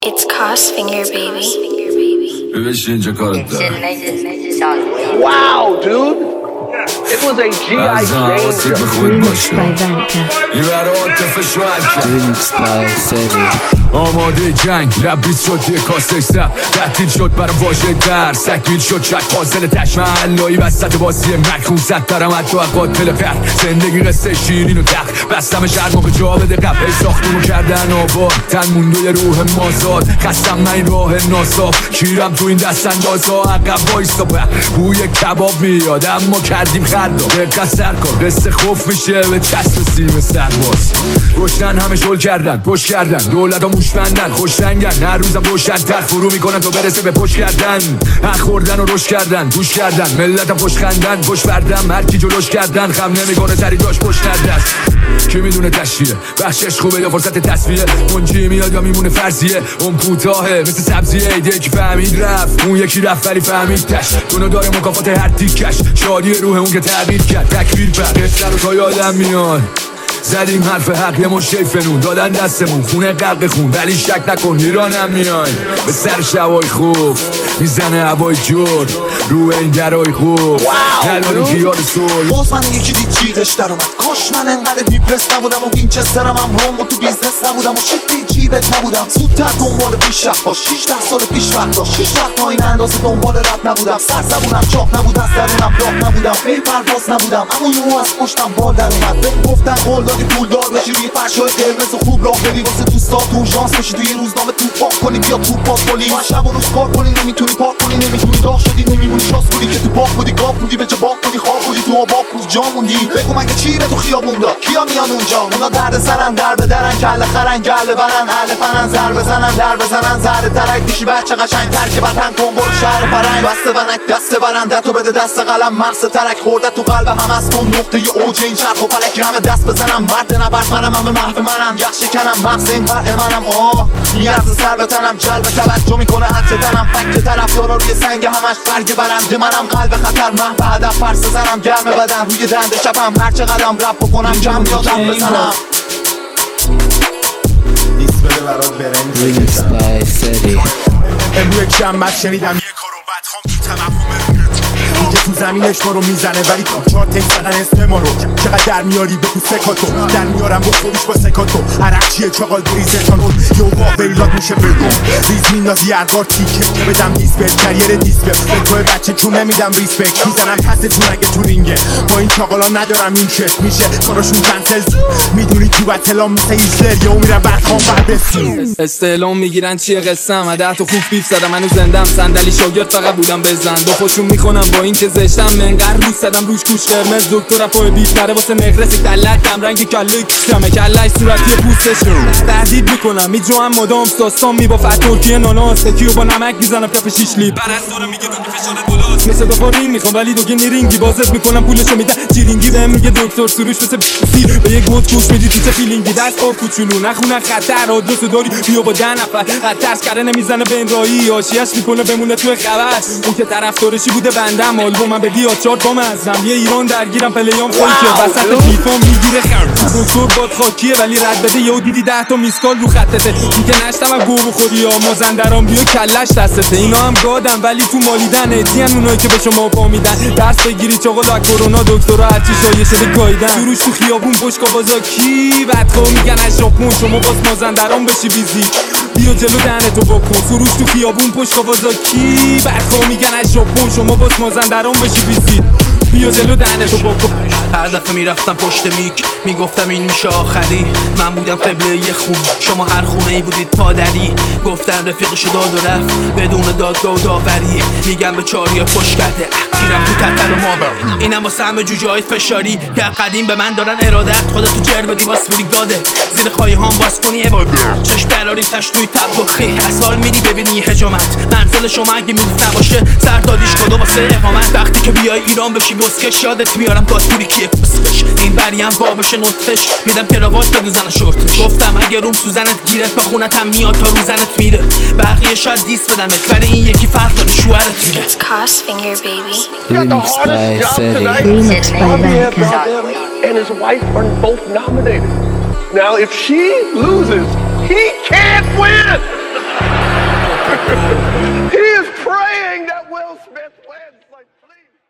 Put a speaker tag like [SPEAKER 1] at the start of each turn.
[SPEAKER 1] It's Crossfinger, baby.
[SPEAKER 2] Wow, dude. It was a G.I. Jane.
[SPEAKER 3] آماده جنگ لبریز شد یه کاسه سب تعطیل شد برام واژه در سکیل شد شک فاصله تشمعلایی وسط بازی مکرون زد دارم حتی قاتل پر زندگی قصه شیرین و تخت بستم شرم و به جا بده قبل ساختمون کردن آباد تن مونده یه روح مازاد خستم من این راه ناصاف کیرم تو این دست اندازها عقب وایستا بوی کباب میاد اما کردیم خردا دقت سر کن قصه خوف میشه به چسب سیم سرباز روشن همه شل کردن پشت کردن دولت ها موش بندن خوش رنگن هر روزم روشن‌تر فرو میکنن تا برسه به پشت کردن حق خوردن و روش کردن گوش کردن ملت هم پشت خندن پشت بردم هر کی جلوش کردن خم نمیکنه سری داشت پشت ندست کی میدونه تشریه بخشش خوبه یا فرصت تصفیه منجی میاد یا میمونه فرضیه اون کوتاهه مثل سبزیه ایده که فهمید رفت اون یکی رفت ولی فهمید تش دونو داره مکافات هر تیکش شادی روح اون که تعبیر کرد تکبیر بر قصه رو تا یادم میاد زدیم حرف حق یه مشه فنون دادن دستمون خونه غرق خون ولی شک نکن ایرانم میای به سر شبای خوب میزنه هوای جور رو این درای خوب دلانی که یاد سول
[SPEAKER 4] باز من یکی دید جیغش در اومد کاش من انقدر دیپرس نبودم و وینچسترم هم روم و تو بیزنس نبودم و شکلی جیبت نبودم زودتر دنبال پیشرفت باش 16 سال پیش وقت داشت 6 وقت تا این اندازه دنبال رپ نبودم سر زبونم چاق نبود از درونم راه نبودم بی پرواز نبودم اما یهو از پشتم بال در اومد بهم گفتن قول دادی پولدار بشی روی فرشای قرمز و خوب راه بری واسه دوستاتون ژانس بشی توی روزنامه تو پاک کنی بیا تو پاک کنی ما شب و روز کار کنی نمیتونی پاک کنی نمیتونی داغ شدی نمیمونی شاس بودی که تو باغ بودی گاف بودی به چه باغ بودی خواب بودی تو آباب بود جا موندی بگو مگه چی به تو خیابون داد کیا میان اونجا اونا درد سرن در بدرن کله خرن گله برن اهل فنن زر بزنن در بزنن زر درک میشی بچه قشنگ تر که وطن کن برو شهر فرنگ بسته ونک دست برنده تو بده دست قلم مغز ترک خورده تو قلب هم از کن نقطه اوج این چرخ و فلک همه دست بزنم مرد نبرد منم همه محو منم یخ شکنم مغز این فرق منم میارز سر بتنم جلب توجه میکنه حد تنم فکر طرفدارا روی سنگ همش برگ برنده منم قلب خطر محو هدف فرس زنم گرم بدن روی دنده شبم هرچه قدم رپ بکنم کم یادم بزنم
[SPEAKER 5] بده برات برنج امروز یک شنبه شنیدم یه کروبت خام تو تمفهم میگه تو زمینش ما رو میزنه ولی تو چهار تک زدن اسم ما رو چقدر در میاری بگو سکاتو در میارم با خودش با سکاتو عرق چیه چاقال بریزه تانون یه با ویلات میشه بگم ریز میندازی ارگار تیکه که بدم دیسپل کریر دیسپل به توی بچه چون نمیدم ریسپکت میزنم پستون اگه تو رینگه با این چاقالا ندارم این شکل میشه کاراشون کنسل میدونی تو بطلام مثل ایسلر یا میرم برخوام بردسی
[SPEAKER 6] استعلام میگیرن چیه قسم عده تو خوب بیف زدم منو زندم صندلی شاگرد فقط بودم بزن با خوشون میکنم با این که زشتم منقر روز زدم روش کوش قرمز دکتر پای بیف نره واسه مغرس دلت کم رنگ کله کمه کلش صورتی پوستش تهدید میکنم میجوام مدام ساستان میبافت ترکیه ناناس تکیو با نمک میزنم کف شیش لیب پرستارم میگه تو فشار دولاس مثل بخارین میخوام ولی دوگه نیرینگی بازت میکنم پولشو میدن جیرینگی بهم میگه دکتر سروش مثل سیر به یک گوت گوش میدی تو چه فیلینگی دست با کوچولو نخونن خطر آدرس داری بیا با 10 نفر خطرش کرده نمیزنه به این راهی حاشیه‌اش میکنه بمونه تو خبر اون که طرفدارشی بوده بندم آلبومم بدی آچار با مزم یه ایران درگیرم پلیام فیکه وسط فیفا میگیره دکتر باد خاکیه ولی رد بده یهو دیدی 10 تا میسکال رو خطته دیگه نشتم گو بخوری یا مازندران بیا کلش دستته اینا هم گادن ولی تو مالیدن اتیان اونایی که به شما پا میدن درس بگیری چاقال از کرونا دکترا هرچی شایشه به گایدن سروش تو خیابون پشت بازا کی بدخو میگن از ژاپن شما باز مازندران بشی بیزی بیا جلو دهنتو بکن سروش تو خیابون پشت بازا کی بدخو میگن از ژاپن شما باز مازندران بشی بیزی بیا جلو دهنتو بکن
[SPEAKER 7] هر دفعه میرفتم پشت میک میگفتم این میشه آخری من بودم قبله یه خون شما هر خونه ای بودید پادری گفتن رفیقشو داد و رفت بدون دادگاه و داوری میگم به چاریا پشت کرده گیرم تو تتل و مابر اینم واسه همه جوجه های فشاری که قدیم به من دارن ارادت خودتو جر بدی باس بودی گاده زیر خواهی هم باز کنی چشم براری تشتوی تب بخی از حال میری ببینی حجامت منزل شما اگه میلف نباشه سر دادیش کدو واسه اقامت وقتی که بیای ایران بشی بسکش یادت میارم دادپوری کیه بسکش این بریم بابش نطفش میدم کراوات بدوزن شورتش گفتم اگه روم سوزنت گیرت با خونت هم میاد تا روزنت میره بقیه شاید دیس بدمت ولی این یکی فرق داره شوهرت میره
[SPEAKER 1] It's Crossfinger, baby.
[SPEAKER 2] Remix
[SPEAKER 1] by Vanka.
[SPEAKER 2] And his wife are both nominated. Now, if she loses, he can't win. He is praying that Will Smith wins. Like, please.